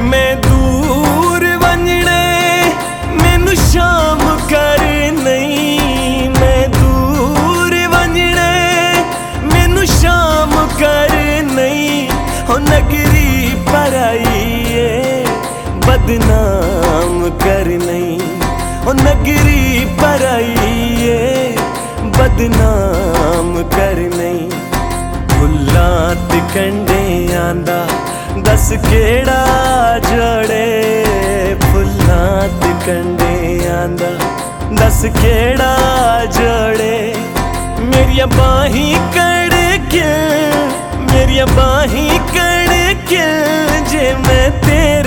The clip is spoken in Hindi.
मैं दूर वंजने मैनू शाम कर नहीं, मैं दूर वंजने मैनू शाम कर नहीं। हो नगरी पराई बदनाम कर नहीं, हो नगरी पराई बदनाम कर नहीं। फुल्लां ते कंडे आंदा दस केड़ा जड़े, फुल्लां ते कंडे आंदा दस केड़ा जड़े। मेरिया बाही कड़के, मेरिया बाही कड़के जे मैं तेरे